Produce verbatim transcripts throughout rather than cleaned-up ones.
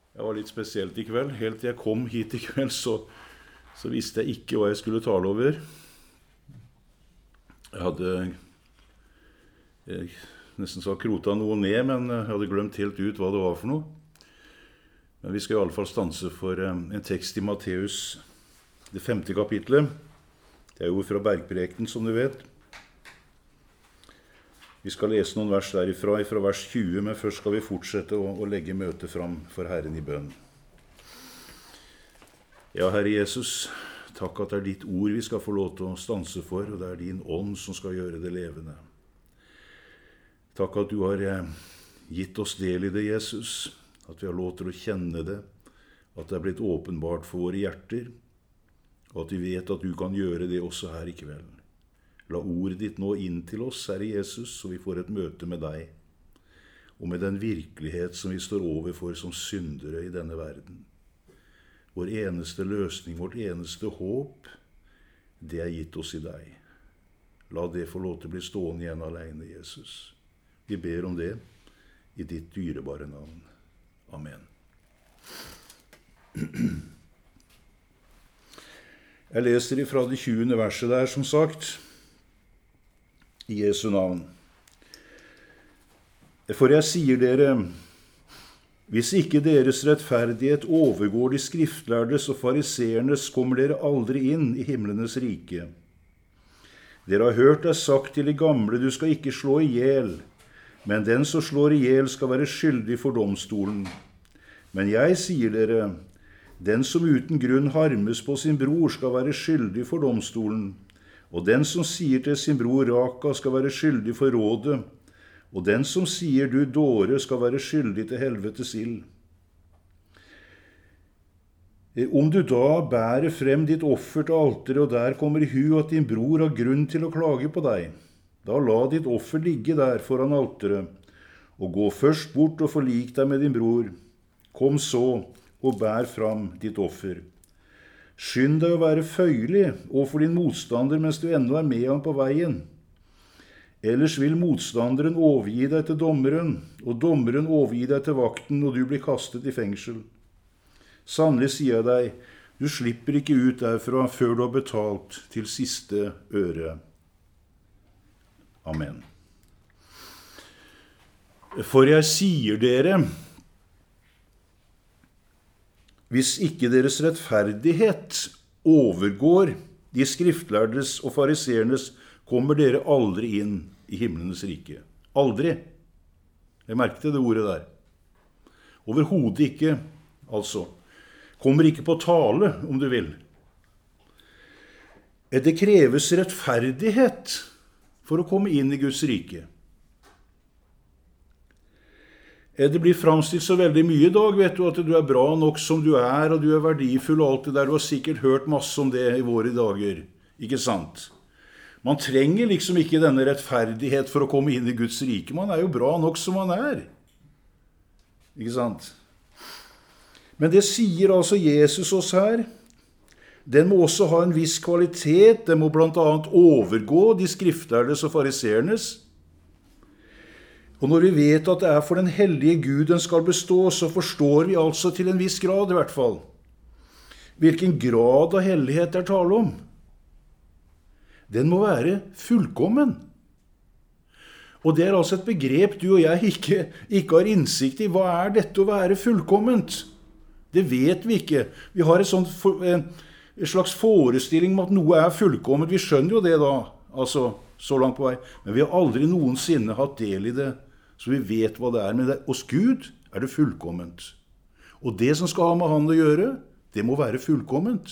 Det var litt spesielt i kveld. Helt til jeg kom hit i kveld, så, så visste jeg ikke hva jeg skulle tale over. Jeg hadde jeg nesten så krota noe ned, men jeg hadde glemt helt ut hva det var for noe. Men vi skal i alle fall stanse for en tekst i Matteus, det femte kapitlet. Det er jo fra Bergprekenen, som du vet. Vi skal lese noen vers derifra, fra vers tjue, men først skal vi fortsette å, å legge møtet fram for Herren i bønn. Ja, Herre Jesus, takk at det er ditt ord vi skal få lov til å stanse for, og det er din ånd som skal gjøre det levende. Takk at du har gitt oss del i det, Jesus, at vi har lov til å kjenne det, at det er blitt åpenbart for våre hjerter, og at vi vet at du kan gjøre det også her i kveld. La ordet ditt nå inn til oss, Herre Jesus, så vi får et møte med deg, og med den virkelighet som vi står overfor som syndere i denne verden. Vår eneste løsning, vårt eneste håp, det er gitt oss i deg. La det få lov til å bli stående igjen alene, Jesus. Vi ber om det i ditt dyrebare navn. Amen. Jeg leser ifra det tjuende verset der, som sagt, i Jesu navn. For jeg sier dere, hvis ikke deres rettferdighet overgår de skriftlærdes og fariseernes, kommer dere aldri inn i himlenes rike. Dere har hørt det sagt til de gamle, du skal ikke slå ihjel, men den som slår ihjel skal være skyldig for domstolen. Men jeg sier dere, den som uten grunn harmes på sin bror skal være skyldig for domstolen, og den som sier til sin bror Raka skal være skyldig for rådet, og den som sier du dåre skal være skyldig til helvetes ild. Om du da bærer frem ditt offer til alteret, og der kommer i hu at din bror har grunn til å klage på deg, da la ditt offer ligge der foran alteret, og gå først bort og forlik deg med din bror. Kom så og bær fram ditt offer. Skynd deg å være føyelig overfor din motstander mens du ennå er med ham på veien. Ellers vil motstanderen overgi deg til dommeren, og dommeren overgi deg til vakten, og du blir kastet i fengsel. Sannelig sier jeg deg, du slipper ikke ut derfra før du har betalt til siste øre. Amen. For jeg sier dere, hvis ikke deres rettferdighet overgår de skriftlærdes og fariseernes, kommer dere aldri inn i himlenes rike. Aldri. Jeg merkte det ordet der. Overhodet ikke, altså. Kommer ikke på tale, om du vil. Det kreves rettferdighet for å komme inn i Guds rike. Det blir framstilt så veldig mye i dag, vet du, at du er bra nok som du er, og du er verdifull og alt det der. Du har sikkert hørt masse om det i våre dager, ikke sant? Man trenger liksom ikke denne rettferdighet for å komme inn i Guds rike. Man er jo bra nok som man er. Ikke sant? Men det sier altså Jesus oss her. Den må også ha en viss kvalitet. Den må blant annet overgå de skriftlærdes og fariseernes. Og når vi vet at det er for den hellige Gud den skal bestå, så forstår vi altså til en viss grad i hvert fall hvilken grad av hellighet det er tale om. Den må være fullkommen. Og det er altså et begrep du og jeg ikke, ikke har innsikt i. Hva er dette å være fullkomment? Det vet vi ikke. Vi har et sånt, en slags forestilling om at noe er fullkomment. Vi skjønner jo det da, altså så langt på vei. Men vi har aldri noensinne hatt del i det, så vi vet hva det er. Men det, hos Gud er det fullkomment. Og det som skal ha med han å gjøre, det må være fullkomment.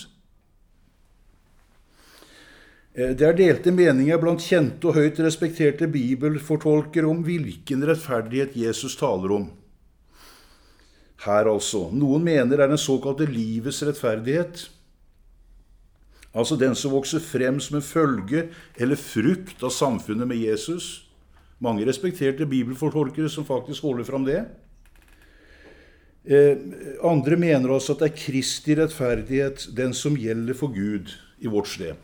Det er delte meninger blant kjente og høyt respekterte bibelfortolkere om hvilken rettferdighet Jesus taler om. Her altså. Noen mener er den såkalte livets rettferdighet. Altså den som vokser frem som en følge eller frukt av samfunnet med Jesus. Mange respekterte bibelfortolkere som faktisk holder frem det. Eh, andre mener altså at det er Kristi rettferdighet, den som gjelder for Gud i vårt sted.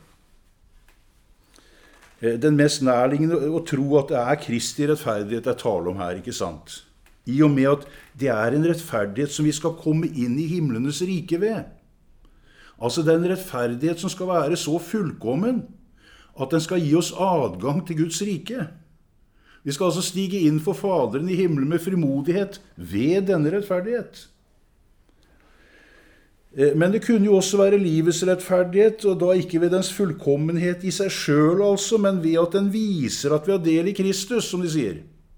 Eh, den mest nærliggende å tro at det er Kristi rettferdighet jeg taler om her, ikke sant? I og med at det er en rettferdighet som vi skal komme inn i himlenes rike ved. Altså det er en rettferdighet som skal være så fullkommen at den skal gi oss adgang til Guds rike. Vi skal altså stige inn for Faderen i himmelen med frimodighet ved denne rettferdighet. Men det kunne jo også være livets rettferdighet, og da ikke ved dens fullkommenhet i seg selv altså, men ved at den viser at vi har del i Kristus, som de sier.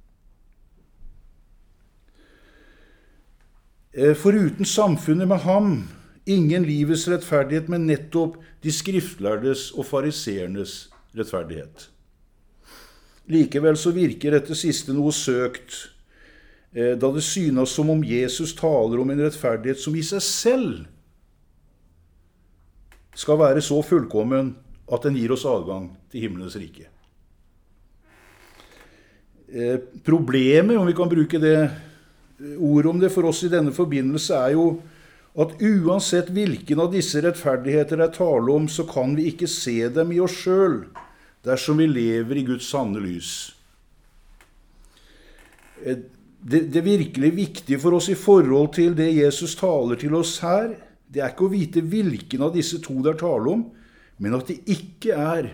Foruten samfunnet med ham, ingen livets rettferdighet, men nettopp de skriftlærdes og fariseernes rettferdighet. Likevel så virker dette siste noe søkt, da det synes som om Jesus taler om en rettferdighet som i seg selv skal være så fullkommen at den gir oss adgang til himmelens rike. Problemet, om vi kan bruke det ordet om det for oss i denne forbindelse, er jo at uansett hvilken av disse rettferdigheter det er tale om, så kan vi ikke se dem i oss selv, dersom vi lever i Guds sanne lys. Det, det virkelig viktige for oss i forhold til det Jesus taler til oss her, det er ikke å vite hvilken av disse to det er tale om, men at det ikke er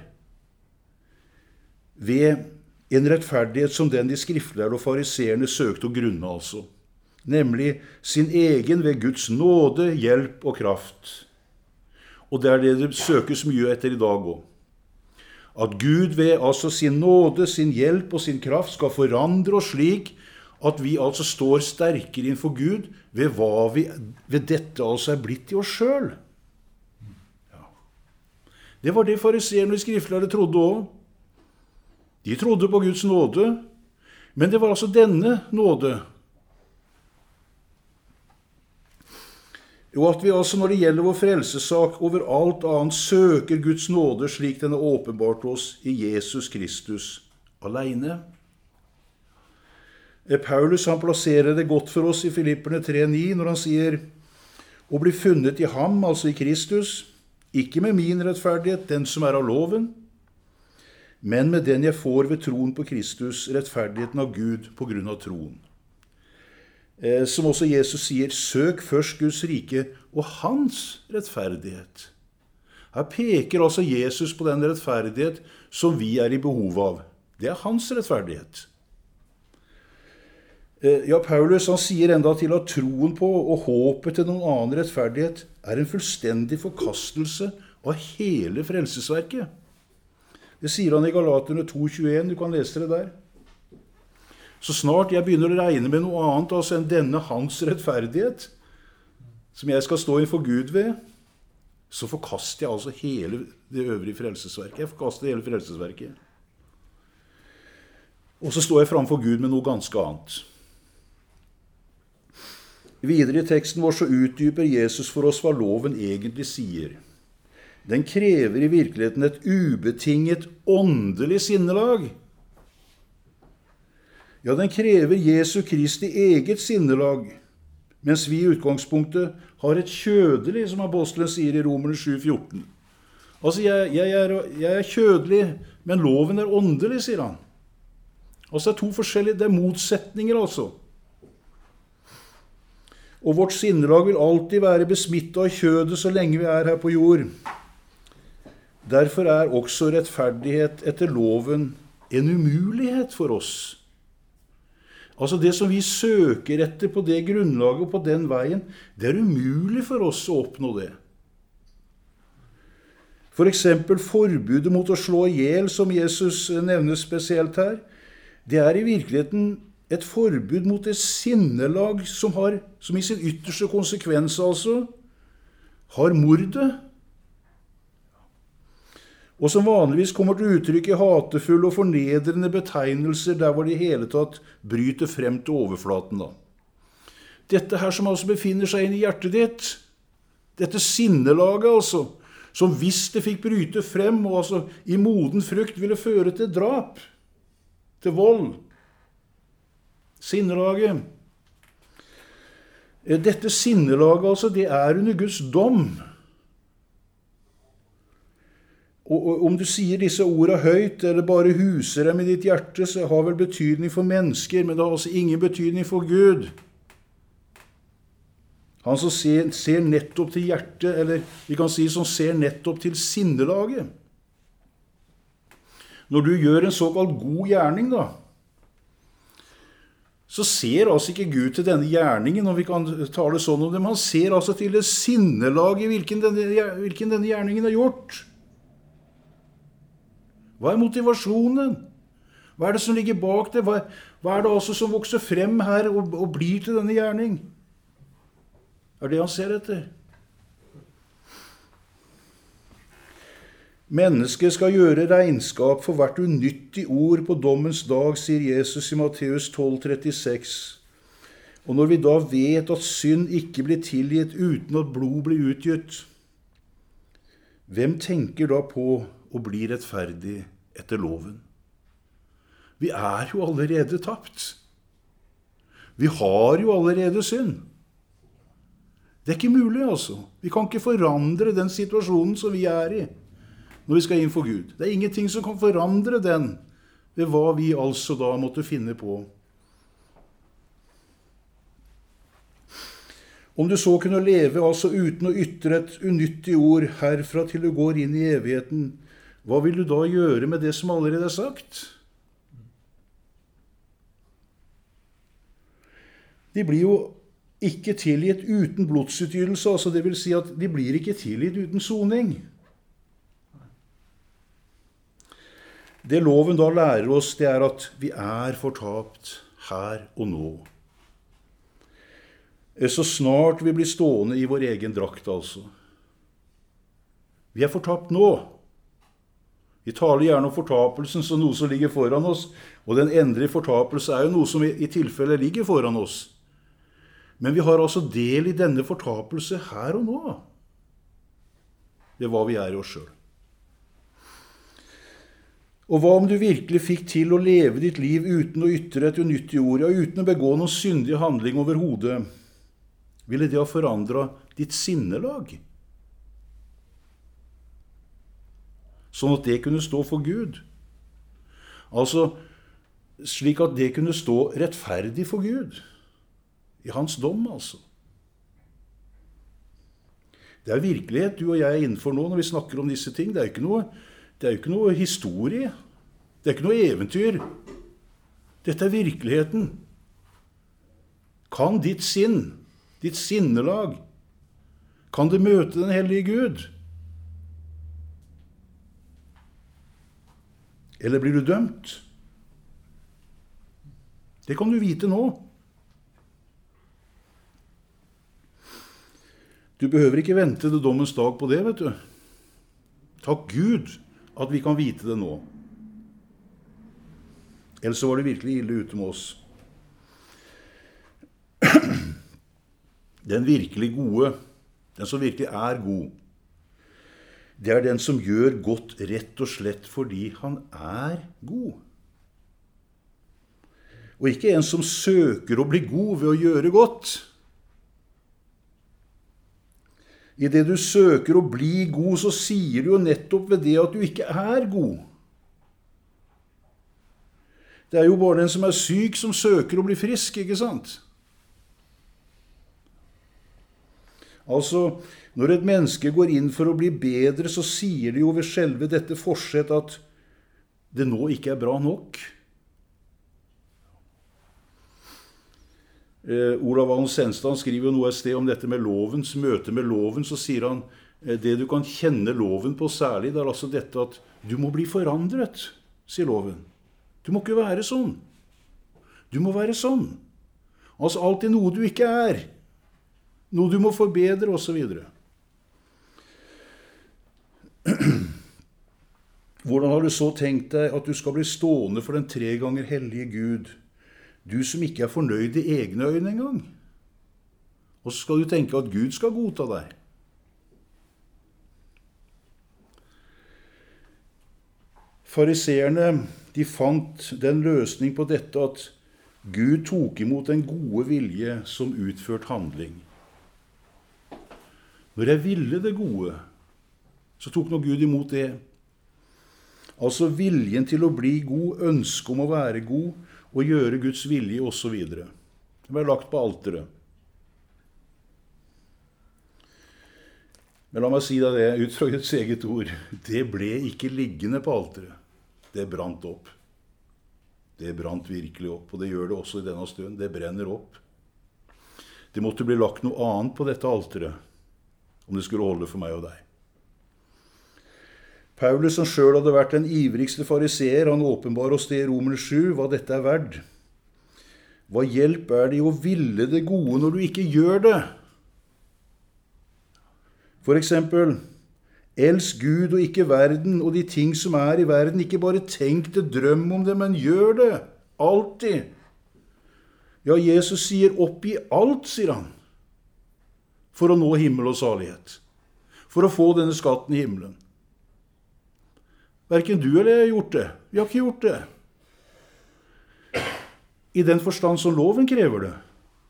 ved en rettferdighet som den de skriftlærde og fariseerne søkte å grunne altså. Nemlig sin egen ved Guds nåde, hjelp og kraft. Og det er det det søkes mye etter i dag også. At Gud ved altså sin nåde, sin hjelp og sin kraft skal forandre oss slik at vi altså står sterkere innenfor Gud ved hva vi ved dette altså er blitt i oss selv. Ja. Det var det fariseerne og skriftlærde trodde også. De trodde på Guds nåde, men det var altså denne nåde. Og at vi altså når det gjelder vår frelsesak over alt annet søker Guds nåde slik den er åpenbart oss i Jesus Kristus alene. Paulus han plasserer det godt for oss i Filipperne tre ni når han sier å bli funnet i ham, altså i Kristus, ikke med min rettferdighet, den som er av loven, men med den jeg får ved troen på Kristus, rettferdigheten av Gud på grunn av troen. Som også Jesus sier, søk først Guds rike og hans rettferdighet. Her peker altså Jesus på den rettferdighet som vi er i behov av. Det er hans rettferdighet. Ja, Paulus han sier enda til at troen på og håpet til noen annen rettferdighet er en fullstendig forkastelse av hele frelsesverket. Det sier han i Galaterne to tjueen, du kan lese det der. Så snart jeg begynner å regne med noe annet altså enn denne hans rettferdighet, som jeg skal stå innenfor Gud ved, så forkaster jeg altså hele det øvrige frelsesverket. Jeg forkaster hele frelsesverket. Og så står jeg framfor Gud med noe ganske annet. Videre i teksten vår så utdyper Jesus for oss hva loven egentlig sier. Den krever i virkeligheten et ubetinget åndelig sinnelag. Ja, den krever Jesu Kristi eget sinnelag, mens vi i utgangspunktet har et kjødelig, som apostelen sier i Romerne sju fjorten. Altså, jeg, jeg, er, jeg er kjødelig, men loven er åndelig, sier han. Altså, det er to forskjellige, det er motsetninger altså. Og vårt sinnelag vil alltid være besmittet av kjødet så lenge vi er her på jord. Derfor er også rettferdighet etter loven en umulighet for oss. Altså det som vi søker etter på det grunnlaget og på den veien, det er umulig for oss å oppnå det. For eksempel forbudet mot å slå ihjel, som Jesus nevner spesielt her, det er i virkeligheten et forbud mot et sinnelag som, har, som i sin ytterste konsekvens altså har mordet. Og som vanligvis kommer til uttrykk i hatefulle og fornedrende betegnelser der hvor de hele tatt bryter frem til overflaten. Da. Dette her som altså befinner seg inn i hjertet ditt, dette sinnelaget altså, som hvis det fikk bryte frem og altså i moden frukt ville føre til drap, til vold. Sinnelaget. Dette sinnelaget, altså, det er under Guds dom. Og, Og, og om du sier disse ordene høyt, eller bare huser dem i ditt hjerte, så har vel betydning for mennesker, men det har altså ingen betydning for Gud. Han som ser, ser nettopp til hjertet, eller vi kan si som ser nettopp til sinnelaget. Når du gjør en såkalt god gjerning, da, så ser altså ikke Gud til denne gjerningen, og vi kan tale sånn om dem. Han ser altså til det sinnelaget hvilken denne, hvilken denne gjerningen er gjort. Hva er motivasjonen? Hva er det som ligger bak det? Hva, hva er det altså som vokser frem her og, og blir til denne gjerning? Er det han ser etter? Mennesket skal gjøre regnskap for hvert unyttig ord på dommens dag, sier Jesus i Matteus tolv trettiseks. Og når vi da vet at synd ikke blir tilgitt uten at blod blir utgitt, hvem tenker da på å bli rettferdig etter loven? Vi er jo allerede tapt. Vi har jo allerede synd. Det er ikke mulig, altså. Vi kan ikke forandre den situasjonen som vi er i når vi skal inn for Gud. Det er ingenting som kan forandre den ved hva vi altså da måtte finne på. Om du så kunne leve altså uten å ytre et unyttig ord herfra til du går inn i evigheten, hva vil du da gjøre med det som allerede er sagt? De blir jo ikke tilgitt uten blodsutgytelse, altså det vil si at de blir ikke tilgitt uten soning. Det loven da lærer oss, det er at vi er fortapt her og nå. Så snart vi blir stående i vår egen drakt, altså. Vi er fortapt nå. Vi taler gjerne om fortapelsen som noe som ligger foran oss, og den endelige fortapelse er jo noe som i tilfelle ligger foran oss. Men vi har altså del i denne fortapelse her og nå. Det er hva vi er i oss selv. Og hva om du virkelig fikk til å leve ditt liv uten å ytre et unyttig ord, ja, uten å begå noen syndig handling overhodet? Ville det ha forandret ditt sinnelag? Sånn at det kunne stå for Gud. Altså, slik at det kunne stå rettferdig for Gud. I hans dom, altså. Det er virkelighet du og jeg er innenfor nå når vi snakker om disse ting. Det er jo ikke noe, det er jo ikke noe historie. Det er ikke noe eventyr. Dette er virkeligheten. Kan ditt sinn, ditt sinnelag, kan det møte den hellige Gud? Eller blir du dømt? Det kan du vite nå. Du behøver ikke vente til dommens dag på det, vet du. Takk Gud at vi kan vite det nå. Ellers så var det virkelig ille ute med oss. Den virkelig gode, den som virkelig er god, det er den som gjør godt rett og slett fordi han er god. Og ikke en som søker å bli god ved å gjøre godt. I det du søker å bli god, så sier du jo nettopp ved det at du ikke er god. Det er jo bare den som er syk som søker å bli frisk, ikke sant? Altså, når et menneske går inn for å bli bedre, så sier det jo ved selve dette forsett at det nå ikke er bra nok. Eh, Olav Allen Senstad skriver jo noe et sted om dette med lovens møte med loven, så sier han eh, det du kan kjenne loven på særlig, det er altså dette at du må bli forandret, sier loven. Du må ikke være sånn. Du må være sånn. Altså alltid noe du ikke er. Noe du må forbedre, og så videre. Hvordan har du så tenkt deg at du skal bli stående for den tre ganger hellige Gud, du som ikke er fornøyd i egne øyne engang? Og så skal du tenke at Gud skal godta deg. Fariseerne, de fant den løsning på dette at Gud tok imot den gode vilje som utført handling. Når jeg ville det gode, så tok nå Gud imot det. Altså viljen til å bli god, ønske om å være god, og gjøre Guds vilje, og så videre. Det ble lagt på alteret. Men la meg si deg det, ut fra Guds eget ord, det ble ikke liggende på alteret. Det brant opp. Det brant virkelig opp, og det gjør det også i denne stund. Det brenner opp. Det måtte bli lagt noe annet på dette alteret, om det skulle holde for meg og deg. Paulus, som selv hadde vært den ivrigste fariseer, han åpenbar oss det i Romerne sju, hva dette er verd. Hva hjelp er det i å ville det gode når du ikke gjør det? For eksempel, elsk Gud og ikke verden, og de ting som er i verden. Ikke bare tenk det, drøm om det, men gjør det. Alltid. Ja, Jesus sier opp i alt, sier han, for å nå himmel og salighet. For å få denne skatten i himmelen. Hverken du eller jeg har gjort det. Vi har ikke gjort det. I den forstand som loven krever det.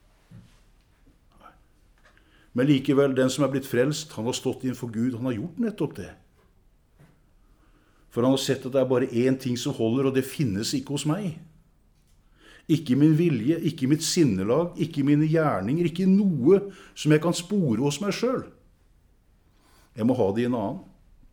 Men likevel, den som er blitt frelst, han har stått innenfor Gud, han har gjort nettopp det. For han har sett at det er bare én ting som holder, og det finnes ikke hos meg. Ikke min vilje, ikke mitt sinnelag, ikke mine gjerninger, ikke noe som jeg kan spore hos meg selv. Jeg må ha det i en annen.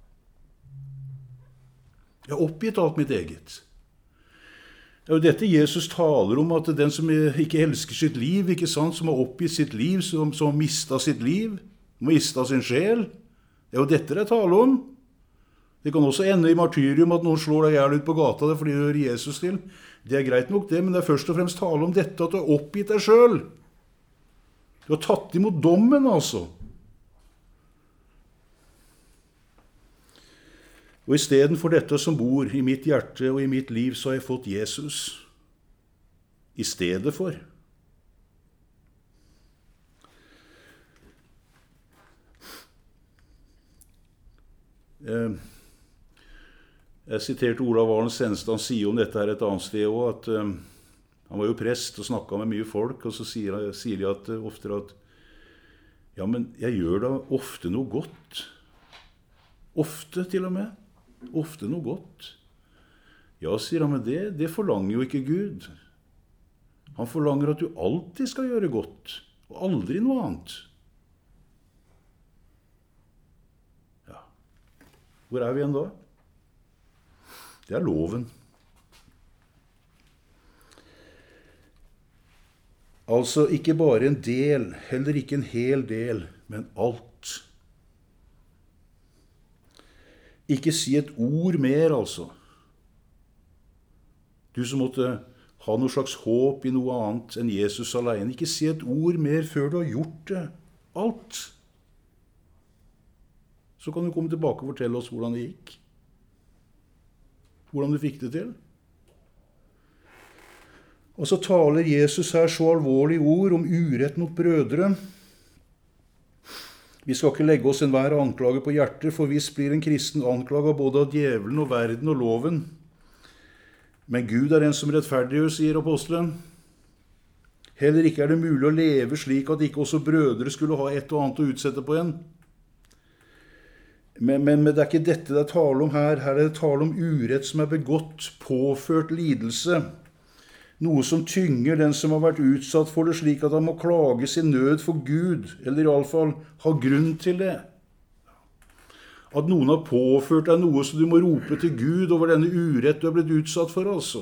Jeg har oppgitt alt mitt eget. Det er jo dette Jesus taler om, at den som ikke elsker sitt liv, ikke sant, som har oppgitt sitt liv, som, som har mistet sitt liv, mistet sin sjel, det er jo dette det taler om. Det kan også ende i martyrium at noen slår deg ihjel ut på gata fordi du hører Jesus til. Det er greit nok det, men det er først og fremst tale om dette, at du har oppgitt deg selv. Du har tatt imot dommen, altså. Og i stedet for dette som bor i mitt hjerte og i mitt liv, så har jeg fått Jesus. I stedet for. Jeg siterte Olav Arlen Senstad, han sier om dette her et annet sted også, at um, han var jo prest og snakket med mye folk, og så sier, sier de at, ofte at ja, men jeg gjør da ofte noe godt. Ofte til og med. Ofte noe godt. Ja, sier han, men det, det forlanger jo ikke Gud. Han forlanger at du alltid skal gjøre godt, og aldri noe annet. Ja. Hvor er vi igjen da? Det er loven. Altså ikke bare en del, heller ikke en hel del, men alt. Ikke si et ord mer, altså. Du som måtte ha noe slags håp i noe annet enn Jesus alene. Ikke si et ord mer før du har gjort det. Alt. Så kan du komme tilbake og fortelle oss hvordan det gikk. Hvordan du fikk det til. Og så taler Jesus her så alvorlige ord om urett mot brødre. Vi skal ikke legge oss enhver anklage på hjertet, for hvis blir en kristen anklaget både av djevelen og verden og loven. Men Gud er den som rettferdiggjør, sier apostelen. Heller ikke er det mulig å leve slik at ikke også brødre skulle ha et og annet å utsette på en. Men, men, men det er ikke dette det er tale om her. Her er det tale om urett som er begått, påført lidelse. Noe som tynger den som har vært utsatt for det, slik at han må klage sin nød for Gud, eller i alle fall ha grunn til det. At noen har påført deg noe så du må rope til Gud over denne urett du har blitt utsatt for, altså.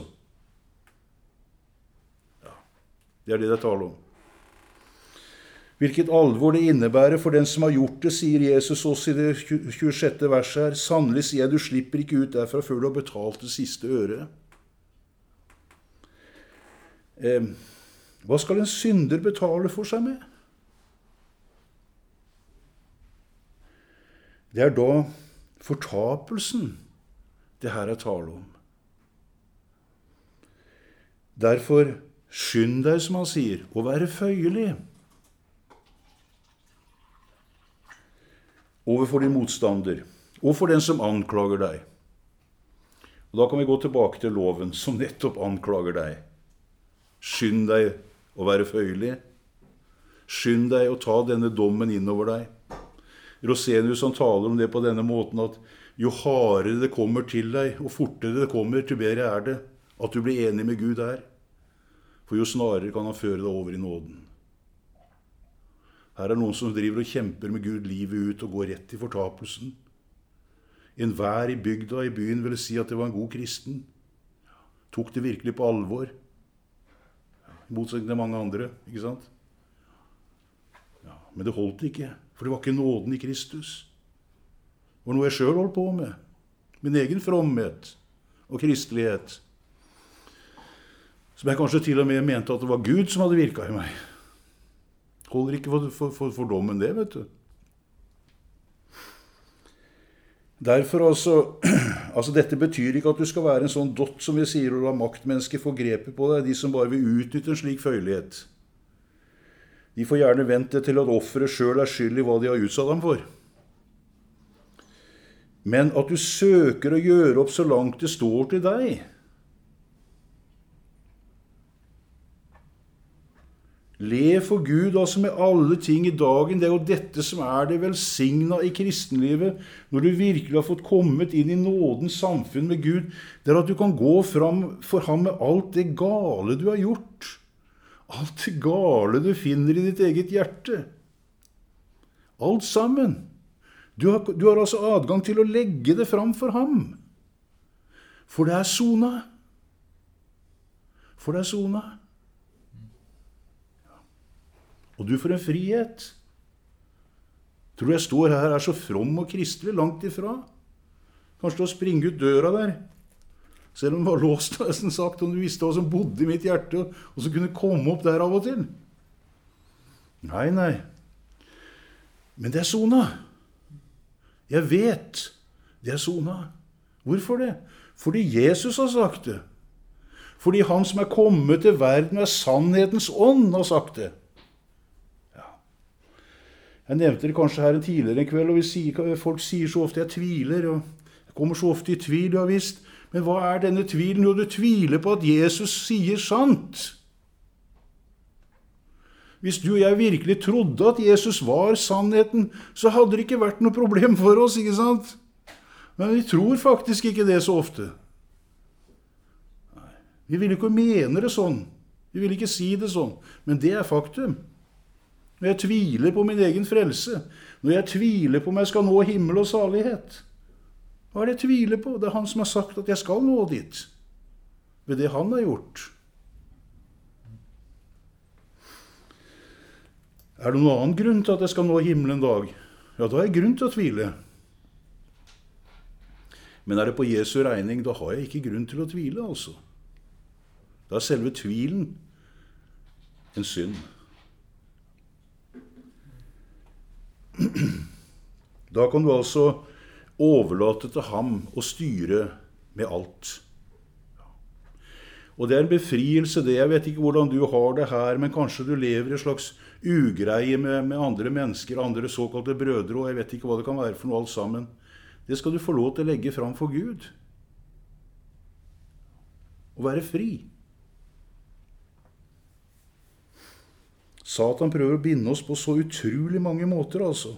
Ja, det er det det taler om. Hvilket alvor det innebærer for den som har gjort det, sier Jesus også i det tjuesjette verset her. Sannelig sier jeg, du slipper ikke ut derfra før du har betalt det siste øret. Eh, hva skal en synder betale for seg med? Det er da fortapelsen det her er tale om. Derfor skynd deg, som han sier, å være føyelig overfor din motstander, og for den som anklager deg. Og da kan vi gå tilbake til loven, som nettopp anklager deg. Skynd deg å være føyelig. Skynd deg å ta denne dommen innover deg. Rosenius han taler om det på denne måten, at jo hardere det kommer til deg, og fortere det kommer, til bedre er det at du blir enig med Gud der. For jo snarere kan han føre deg over i nåden. Her er noen som driver og kjemper med Gud livet ut og går rett i fortapelsen. En hver i bygda i byen ville si at det var en god kristen. Tok det virkelig på alvor. I motsetning til mange andre, ikke sant? Ja, men det holdt ikke, for det var ikke nåden i Kristus. Det var noe jeg selv holdt på med. Min egen fromhet og kristelighet. Som jeg kanskje til og med mente at det var Gud som hadde virket i meg. Holder ikke for, for, for, for dommen det, vet du. Derfor altså, altså dette betyr ikke at du skal være en sånn dott som vi sier, og la maktmennesker få grepet på deg, de som bare vil utnytte en slik føyelighet. De får gjerne vente til at offeret selv er skyld i hva de har utsatt ham for. Men at du søker å gjøre opp så langt det står til deg. Lev for Gud altså med alle ting i dagen. Det er jo dette som er det velsigna i kristenlivet, når du virkelig har fått kommet inn i nådens samfunn med Gud. Det er at du kan gå fram for ham med alt det gale du har gjort. Alt det gale du finner i ditt eget hjerte. Alt sammen. Du har, du har altså adgang til å legge det fram for ham. For det er sona. For det er sona. Og du får en frihet. Tror jeg står her er så from og kristelig langt ifra. Kanskje du har springet ut døra der. Selv om det var låst, nesten sagt, om du visste hva som bodde i mitt hjerte, og så kunne komme opp der av og til. Nei, nei. Men det er sona. Jeg vet det er sona. Hvorfor det? Fordi Jesus har sagt det. Fordi han som er kommet til verden med sannhetens ånd har sagt det. Jeg nevnte det kanskje her en tidligere en kveld, og vi sier, folk sier så ofte jeg tviler, og jeg kommer så ofte i tvil, ja visst. Men hva er denne tvilen? Jo, du tviler på at Jesus sier sant. Hvis du og jeg virkelig trodde at Jesus var sannheten, så hadde det ikke vært noe problem for oss, ikke sant? Men vi tror faktisk ikke det så ofte. Nei. Vi vil ikke mene det sånn. Vi vil ikke si det sånn. Men det er faktum. Når jeg tviler på min egen frelse, når jeg tviler på om jeg skal nå himmel og salighet, hva er det jeg tviler på? Det er han som har sagt at jeg skal nå dit, ved det han har gjort. Er det noen annen grunn til at jeg skal nå himmelen en dag? Ja, da har jeg grunn til å tvile. Men er det på Jesu regning, da har jeg ikke grunn til å tvile, altså. Da er selve tvilen en synd. Da kan du altså overlate til ham å styre med alt. Og det er en befrielse det. Jeg vet ikke hvordan du har det her, men kanskje du lever i en slags ugreie med, med andre mennesker, andre såkalte brødre, og jeg vet ikke hva det kan være for noe alt sammen. Det skal du få lov til å legge fram for Gud. Og være fri. Satan prøver å binde oss på så utrolig mange måter, altså.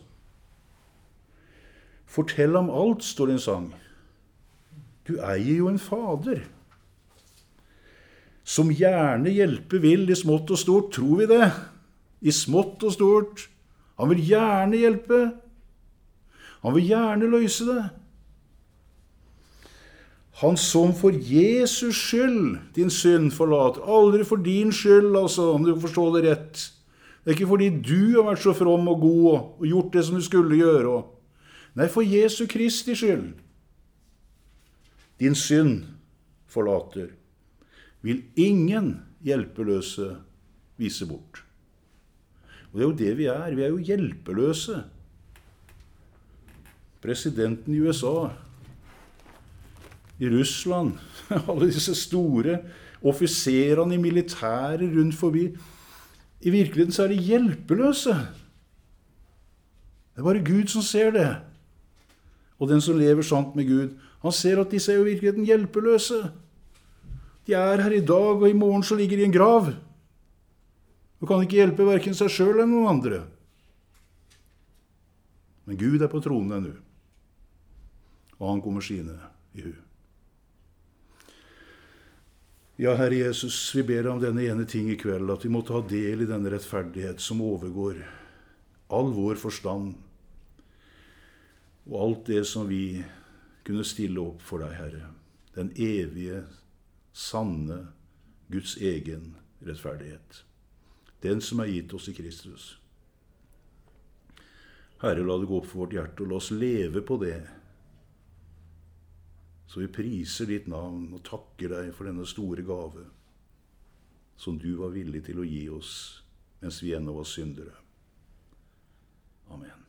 Fortell om alt, står det en sang. Du eier jo en fader, som gjerne hjelpe vil i smått og stort. Tror vi det? I smått og stort. Han vil gjerne hjelpe. Han vil gjerne løse det. Han som for Jesus skyld din synd forlater. Aldri for din skyld, altså, om du forstår det rett. Det er ikke fordi du har vært så from og god og gjort det som du skulle gjøre. Nei, for Jesu Kristi skyld. Din synd forlater. Vil ingen hjelpeløse vise bort. Og det er jo det vi er. Vi er jo hjelpeløse. Presidenten i U S A, i Russland, alle disse store offiserene i militæret rundt forbi, i virkeligheten så er de hjelpeløse. Det er bare Gud som ser det. Og den som lever sant med Gud, han ser at disse er jo i virkeligheten hjelpeløse. De er her i dag, og i morgen så ligger de i en grav. Du kan ikke hjelpe hverken seg selv eller noen andre. Men Gud er på tronen ennå. og han kommer sine i hu. Ja, Herre Jesus, vi ber om denne ene ting i kveld, at vi måtte ha del i denne rettferdighet som overgår all vår forstand, og alt det som vi kunne stille opp for deg, Herre. Den evige, sanne, Guds egen rettferdighet. Den som er gitt oss i Kristus. Herre, la det gå opp for vårt hjerte, og la oss leve på det. Så vi priser ditt navn og takker deg for denne store gave som du var villig til å gi oss mens vi ennå var syndere. Amen.